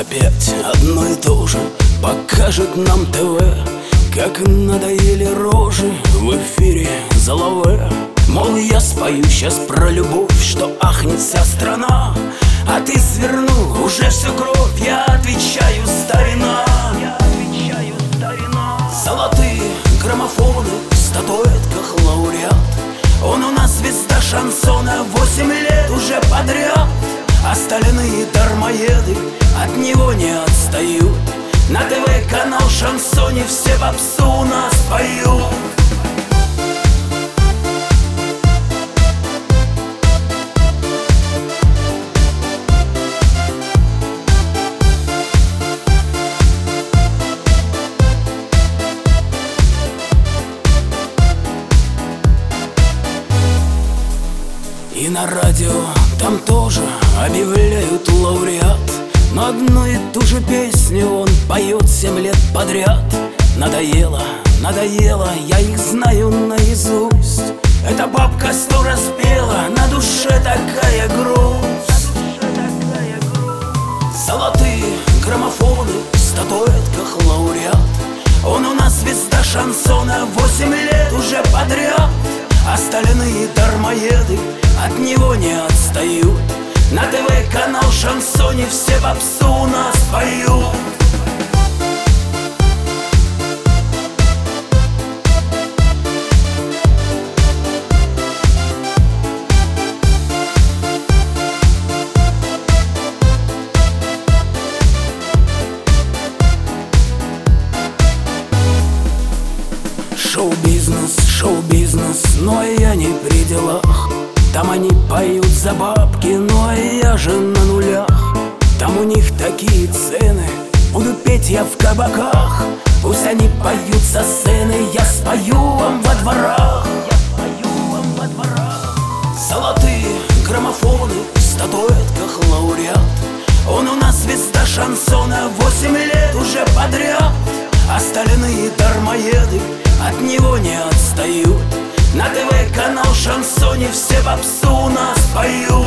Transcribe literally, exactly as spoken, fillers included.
Опять одно и то же покажет нам ТВ, как надоели рожи в эфире залове. Мол, я спою сейчас про любовь, что ахнет вся страна, а ты свернул уже всю кровь. Я отвечаю, старина, я отвечаю, старина. Золотые граммофоны в статуэтках лауреат, он у нас звезда шансона, восемь лет уже подряд. Остальные дармоеды от него не отстают. На ТВ канал Шансоне все попсу у нас поют. И на радио там тоже объявляют лауреат, но одну и ту же песню он поет семь лет подряд. Надоело, надоело, я их знаю наизусть. Эта бабка сто раз пела, на душе такая грусть. Золотые граммофоны в статуэтках лауреат, он у нас звезда шансона, восемь лет уже подряд. Остальные дармоеды от него не отстают. На ТВ канал Шансоне все попсу у нас поют. Шоу-бизнес, шоу-бизнес, но я не при делах. Там они поют за бабки, ну а я же на нулях. Там у них такие цены, буду петь я в кабаках. Пусть они поют со сцены, я спою вам во дворах. Я спою вам во дворах. Золотые граммофоны в статуэтках лауреат, он у нас звезда шансона, восемь лет уже подряд. Остальные дармоеды от него не отстают. На ТВ канал Шансоне все попсу у нас поют.